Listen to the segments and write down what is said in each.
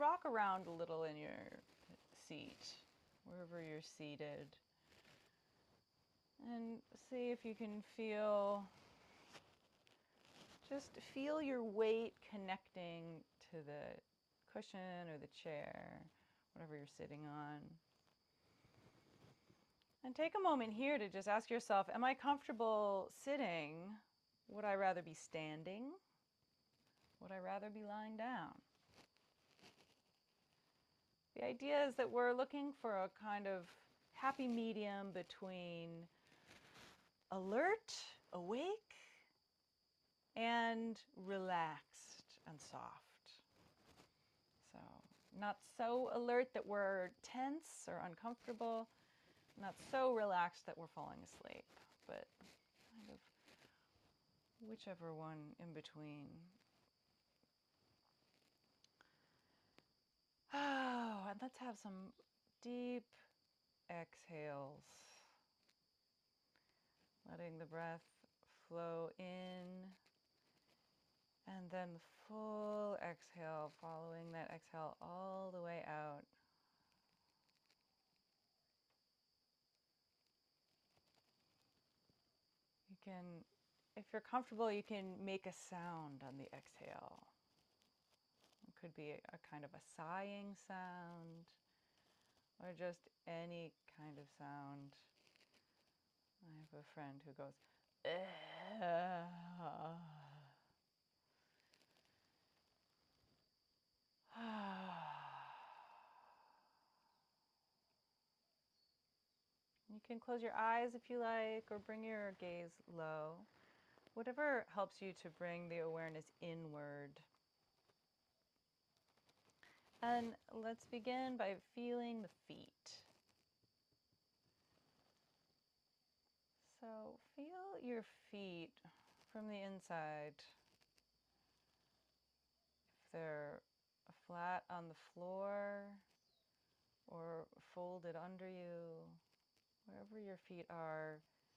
rock around a little in your seat, wherever you're seated. And see if you can just feel your weight connecting to the cushion or the chair, whatever you're sitting on. And take a moment here to just ask yourself, am I comfortable sitting? Would I rather be standing? Would I rather be lying down? The idea is that we're looking for a kind of happy medium between alert, awake, and relaxed and soft. So not so alert that we're tense or uncomfortable, not so relaxed that we're falling asleep, but kind of whichever one in between. Oh, and let's have some deep exhales. Letting the breath flow in, and then full exhale, following that exhale all the way out. You can, if you're comfortable, you can make a sound on the exhale. It could be a kind of a sighing sound, or just any kind of sound. I have a friend who goes, You can close your eyes if you like, or bring your gaze low. Whatever helps you to bring the awareness inward. And let's begin by feeling the feet. So feel your feet from the inside. If they're flat on the floor or folded under you, wherever your feet are,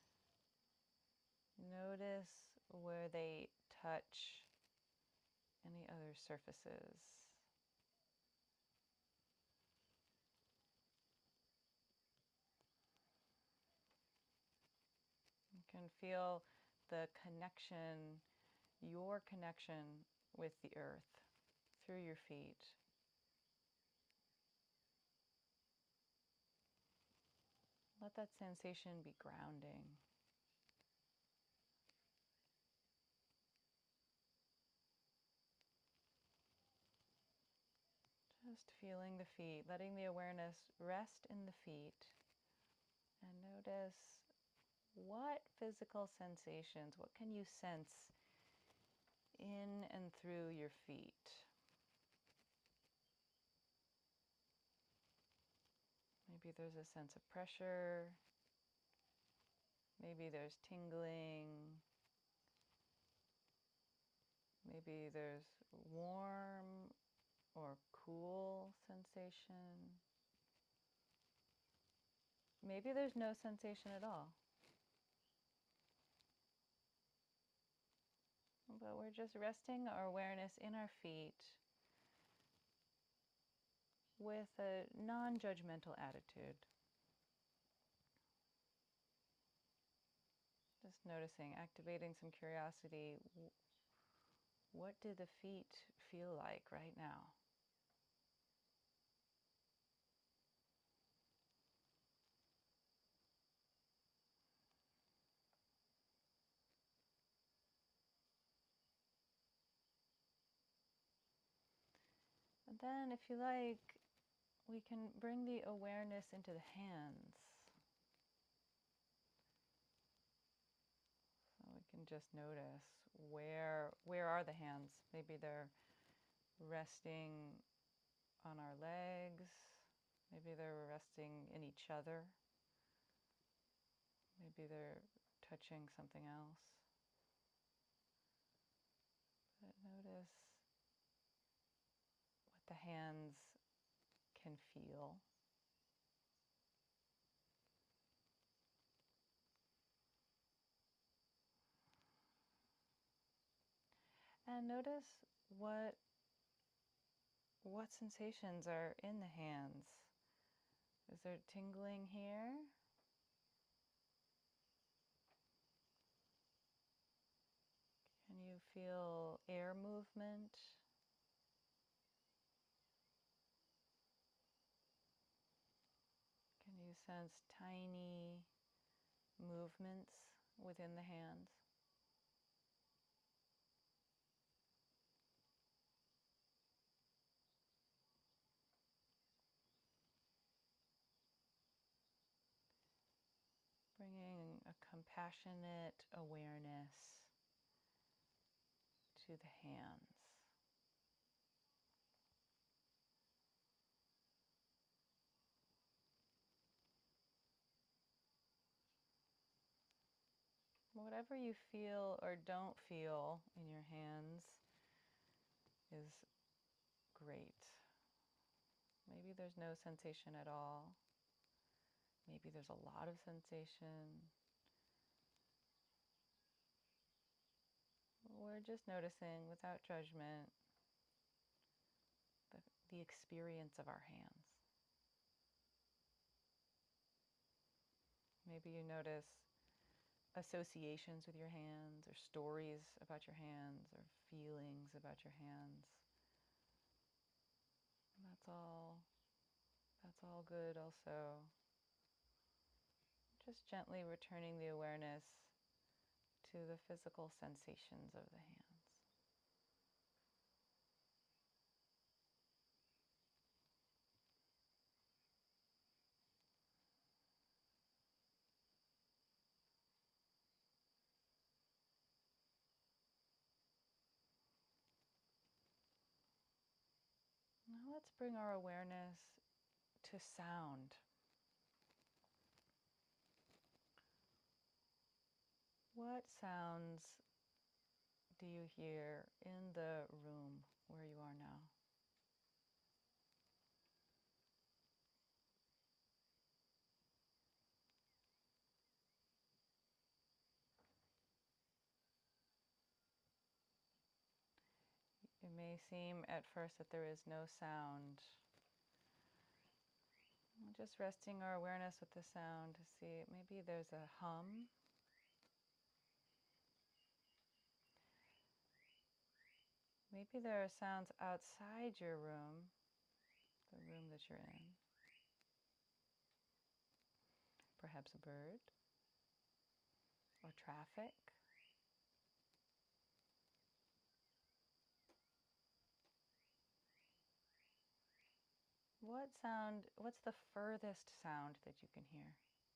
notice where they touch any other surfaces. You can feel the connection, your connection with the earth through your feet. Let that sensation be grounding. Just feeling the feet, letting the awareness rest in the feet, and notice what physical sensations, what can you sense in and through your feet. Maybe there's a sense of pressure, maybe there's tingling, maybe there's warm or cool sensation. Maybe there's no sensation at all. But we're just resting our awareness in our feet with a non-judgmental attitude. Just noticing, activating some curiosity. What do the feet feel like right now? And then, if you like, we can bring the awareness into the hands. So we can just notice where are the hands? Maybe they're resting on our legs. Maybe they're resting in each other. Maybe they're touching something else. But notice what the hands can feel. And notice what What sensations are in the hands? Is there tingling here? Can you feel air movement? Can you sense tiny movements within the hands? Bringing a compassionate awareness to the hands. Whatever you feel or don't feel in your hands is great. Maybe there's no sensation at all. Maybe there's a lot of sensation. We're just noticing without judgment the experience of our hands. Maybe you notice associations with your hands, or stories about your hands, or feelings about your hands. And that's all good also. Just gently returning the awareness to the physical sensations of the hands. Now let's bring our awareness to sound. What sounds do you hear in the room where you are now? It may seem at first that there is no sound. Just resting our awareness with the sound to see maybe there's a hum. Maybe there are sounds outside your room, the room that you're in. Perhaps a bird or traffic. What's the furthest sound that you can hear?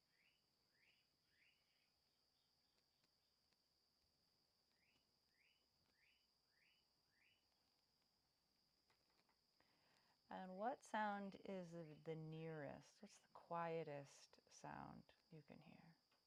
And what sound is the nearest? What's the quietest sound you can hear?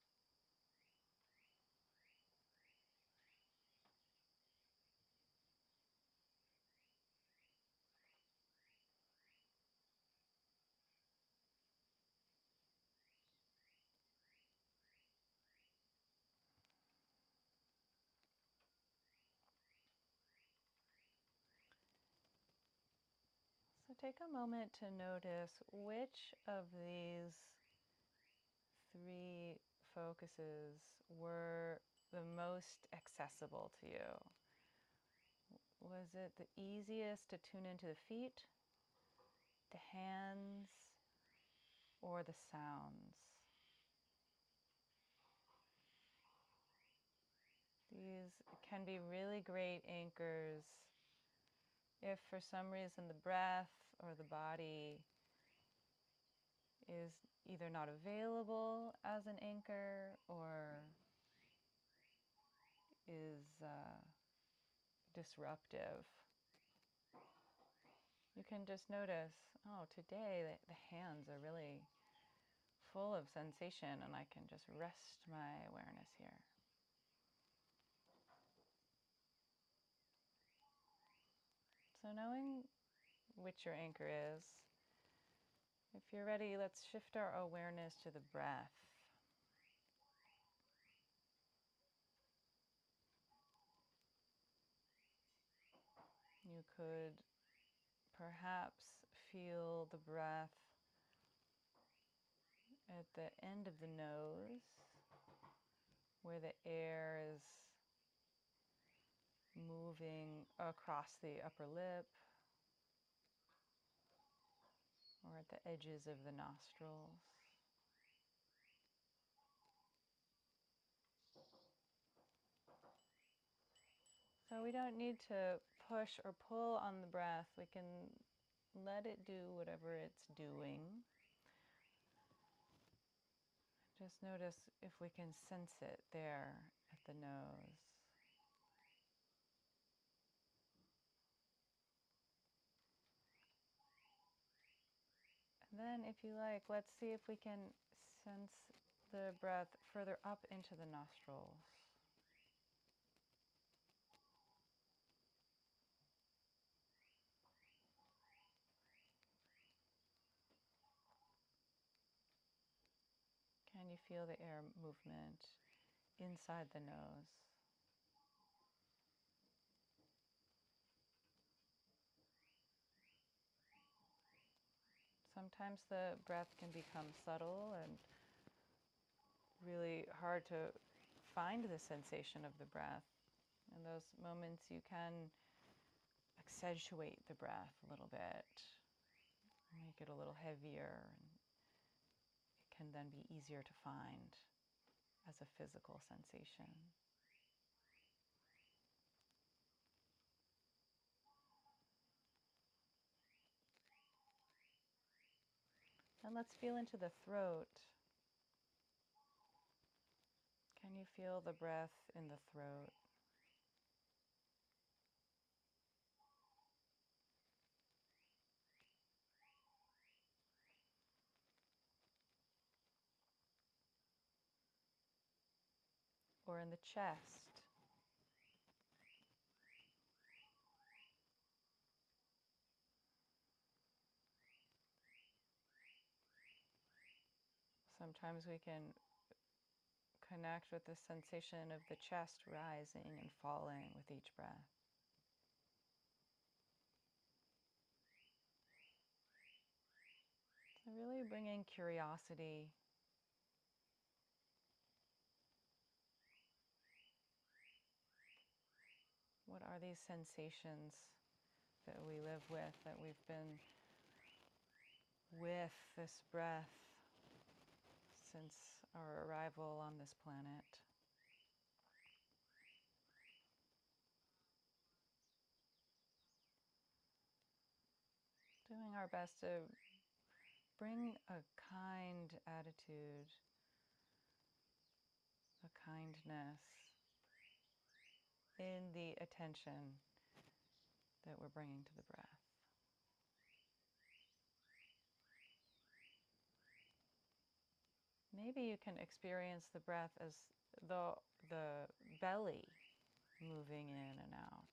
So take a moment to notice which of these three focuses were the most accessible to you. Was it the easiest to tune into the feet, the hands, or the sounds? These can be really great anchors if for some reason the breath or the body is either not available as an anchor or is disruptive. You can just notice, oh, today the hands are really full of sensation and I can just rest my awareness here. So knowing which your anchor is, if you're ready, let's shift our awareness to the breath. You could perhaps feel the breath at the end of the nose, where the air is moving across the upper lip, or at the edges of the nostrils. So we don't need to push or pull on the breath. We can let it do whatever it's doing. Just notice if we can sense it there at the nose. And then, if you like, let's see if we can sense the breath further up into the nostrils. Can you feel the air movement inside the nose? Sometimes the breath can become subtle and really hard to find the sensation of the breath. In those moments, you can accentuate the breath a little bit, make it a little heavier, and it can then be easier to find as a physical sensation. And let's feel into the throat. Can you feel the breath in the throat? Or in the chest? Sometimes we can connect with the sensation of the chest rising and falling with each breath. So really bringing curiosity. What are these sensations that we live with, that we've been with this breath since our arrival on this planet? Doing our best to bring a kind attitude, a kindness in the attention that we're bringing to the breath. Maybe you can experience the breath as the belly moving in and out.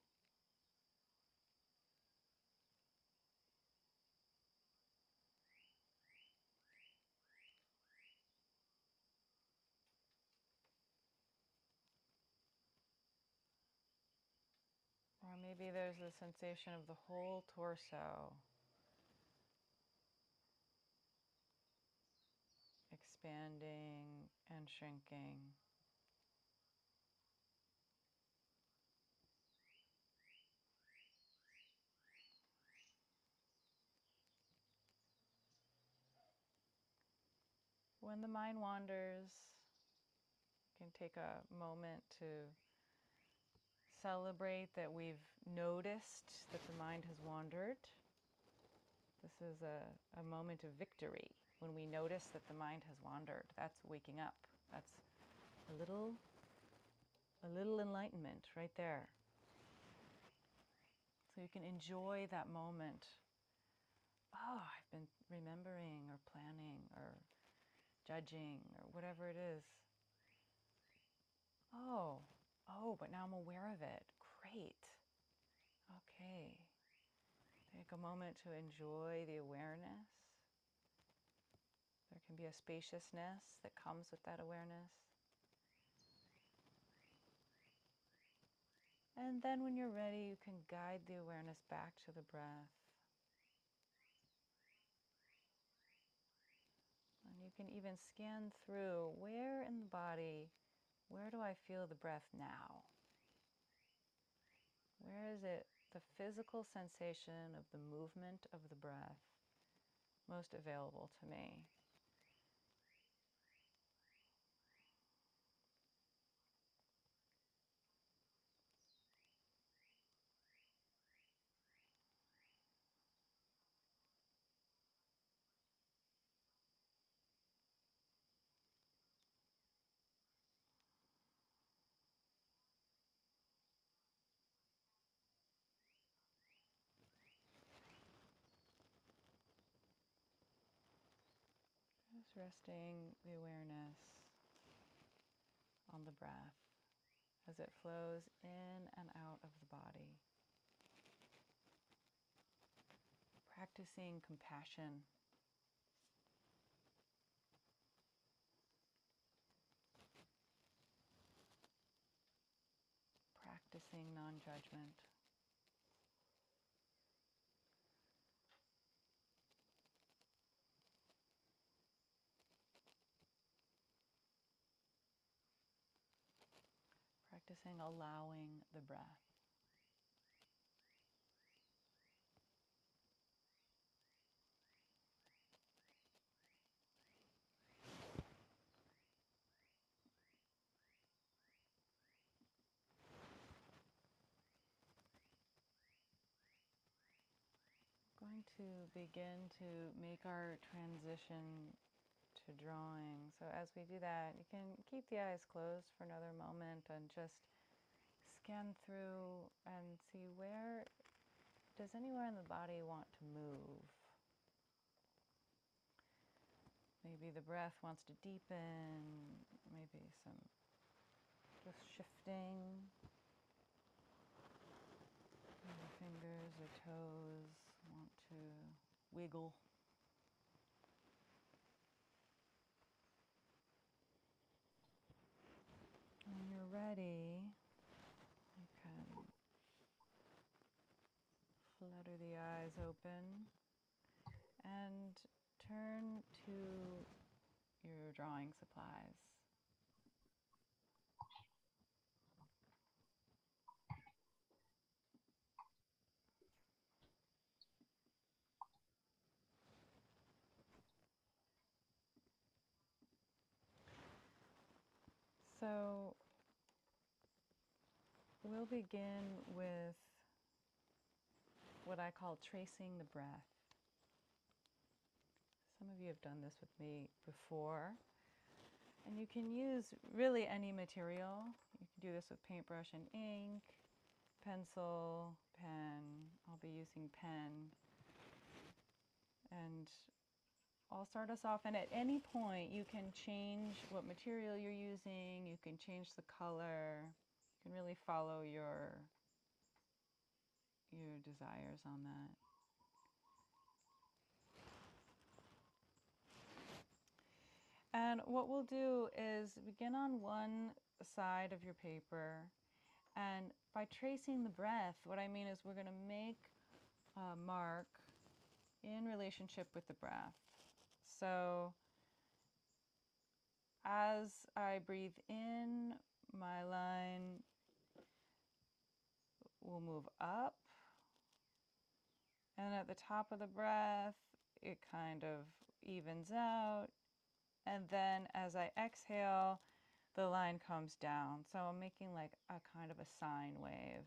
Or maybe there's a sensation of the whole torso expanding and shrinking. When the mind wanders, you can take a moment to celebrate that we've noticed that the mind has wandered. This is a moment of victory. When we notice that the mind has wandered, that's waking up. That's a little enlightenment right there. So you can enjoy that moment. Oh, I've been remembering or planning or judging or whatever it is. Oh, but now I'm aware of it. Great. Okay. Take a moment to enjoy the awareness. There can be a spaciousness that comes with that awareness. And then when you're ready, you can guide the awareness back to the breath. can even scan through where in the body, where do I feel the breath now? Where is it, the physical sensation of the movement of the breath, most available to me? Just resting the awareness on the breath as it flows in and out of the body. Practicing compassion. Practicing non-judgment. Practicing allowing the breath. Going to begin to make our transition to drawing. So as we do that, you can keep the eyes closed for another moment and just scan through and see where does anywhere in the body want to move. Maybe the breath wants to deepen, maybe some just shifting. Maybe fingers or toes want to wiggle. When you're ready, you can flutter the eyes open and turn to your drawing supplies. So we'll begin with what I call tracing the breath. Some of you have done this with me before. And you can use really any material. You can do this with paintbrush and ink, pencil, pen. I'll be using pen. And I'll start us off, and at any point you can change what material you're using, you can change the color, you can really follow your desires on that. And what we'll do is begin on one side of your paper, and by tracing the breath, what I mean is we're going to make a mark in relationship with the breath. So as I breathe in, my line will move up, and at the top of the breath it kind of evens out, and then as I exhale the line comes down. So I'm making like a kind of a sine wave.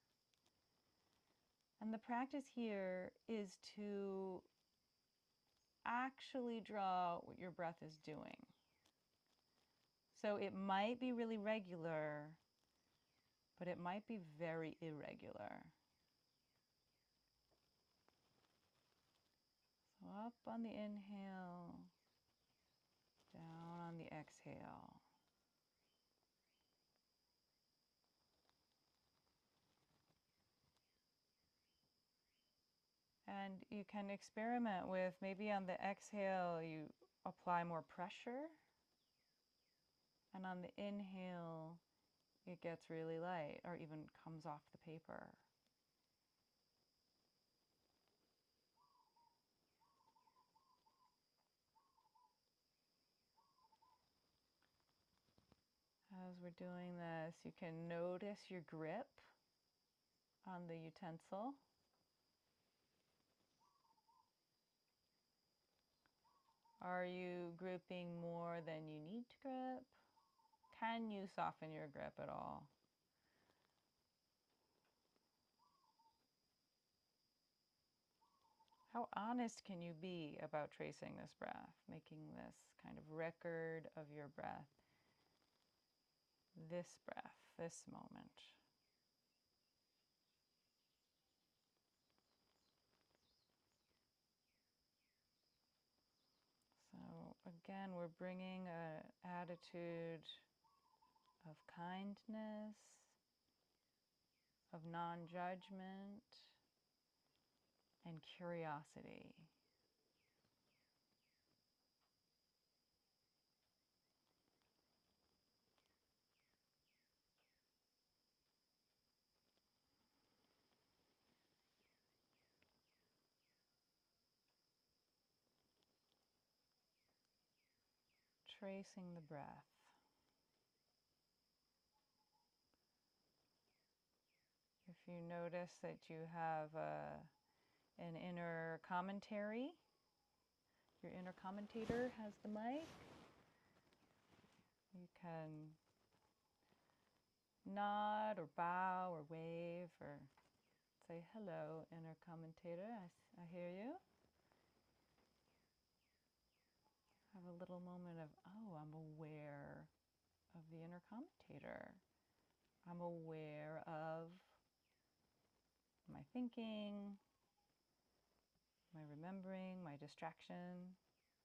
And the practice here is to actually draw what your breath is doing. So it might be really regular, but it might be very irregular. So up on the inhale, down on the exhale. And you can experiment with, maybe on the exhale you apply more pressure, and on the inhale it gets really light or even comes off the paper. As we're doing this, you can notice your grip on the utensil. Are you gripping more than you need to grip? Can you soften your grip at all? How honest can you be about tracing this breath, making this kind of record of your breath, this breath, this moment? So again, we're bringing an attitude of kindness, of non-judgment, and curiosity. Tracing the breath. If you notice that you have an inner commentary, your inner commentator has the mic, you can nod or bow or wave or say, hello, inner commentator, I hear you. Have a little moment of, oh, I'm aware of the inner commentator. I'm aware of my thinking, my remembering, my distraction.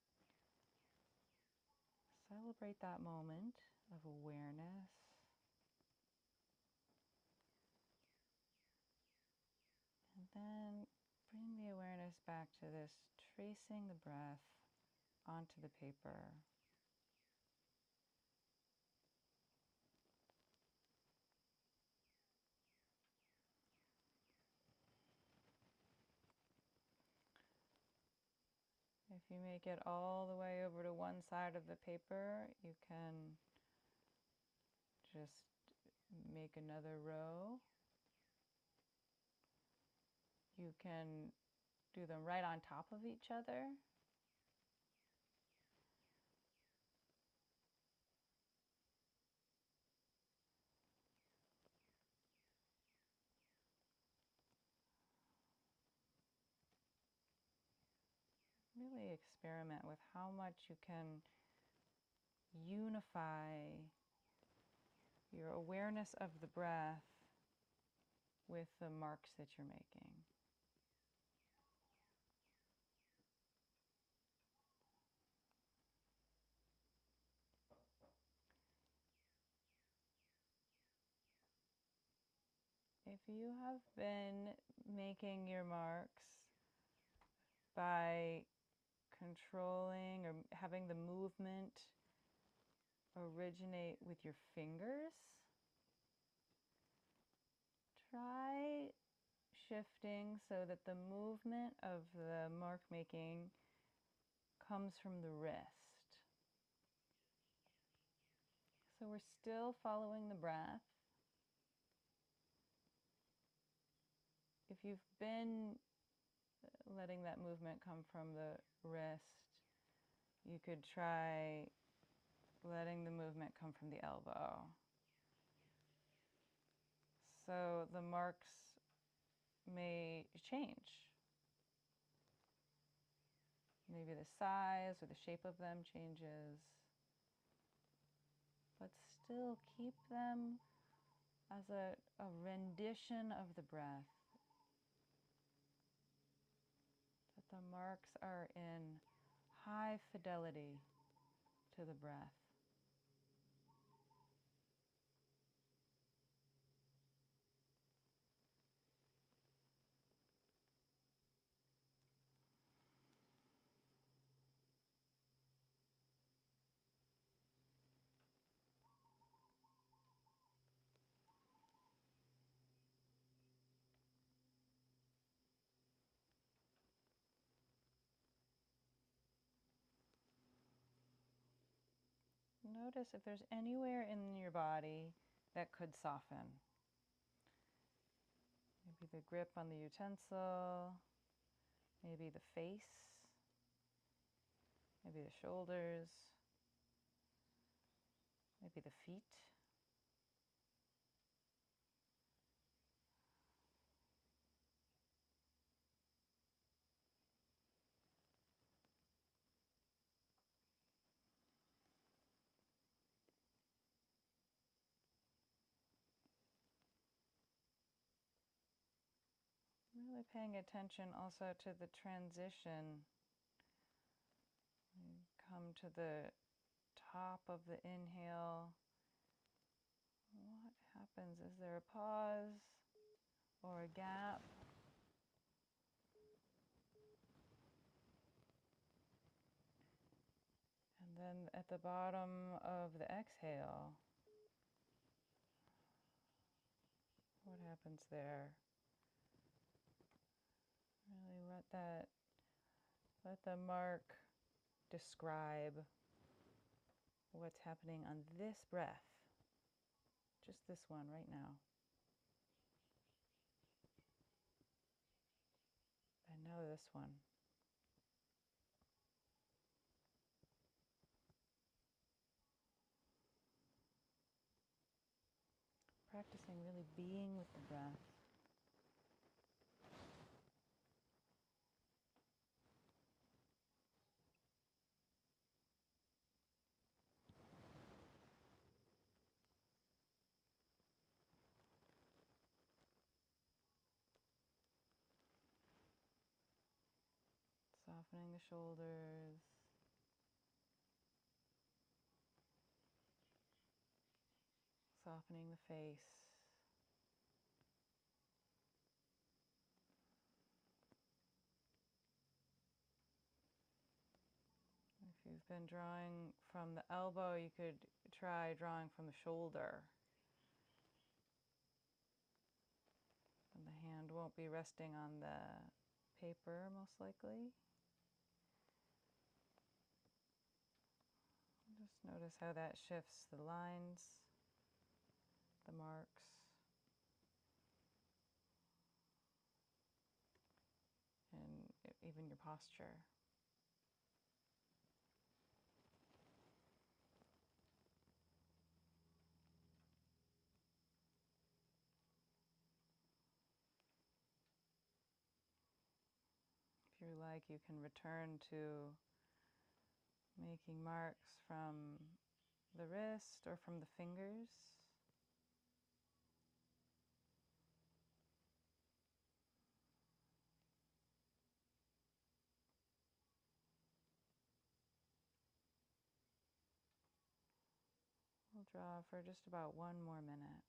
Celebrate that moment of awareness. And then bring the awareness back to this, tracing the breath onto the paper. If you make it all the way over to one side of the paper, you can just make another row. You can do them right on top of each other. Really experiment with how much you can unify your awareness of the breath with the marks that you're making. If you have been making your marks by controlling or having the movement originate with your fingers, try shifting so that the movement of the mark making comes from the wrist. So we're still following the breath. If you've been letting that movement come from the wrist, you could try letting the movement come from the elbow. So the marks may change. Maybe the size or the shape of them changes, but still keep them as a rendition of the breath. That the marks are in high fidelity to the breath. notice if there's anywhere in your body that could soften. Maybe the grip on the utensil, maybe the face, maybe the shoulders, maybe the feet. Really paying attention also to the transition. You come to the top of the inhale. What happens? Is there a pause or a gap? And then at the bottom of the exhale, what happens there? Really let the mark describe what's happening on this breath, just this one right now. And now this one. Practicing really being with the breath. Softening the shoulders. Softening the face. If you've been drawing from the elbow, you could try drawing from the shoulder. And the hand won't be resting on the paper, most likely. Just notice how that shifts the lines, the marks, and even your posture. If you like, you can return to making marks from the wrist or from the fingers. We'll draw for just about one more minute.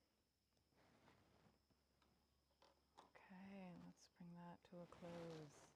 Okay, let's bring that to a close.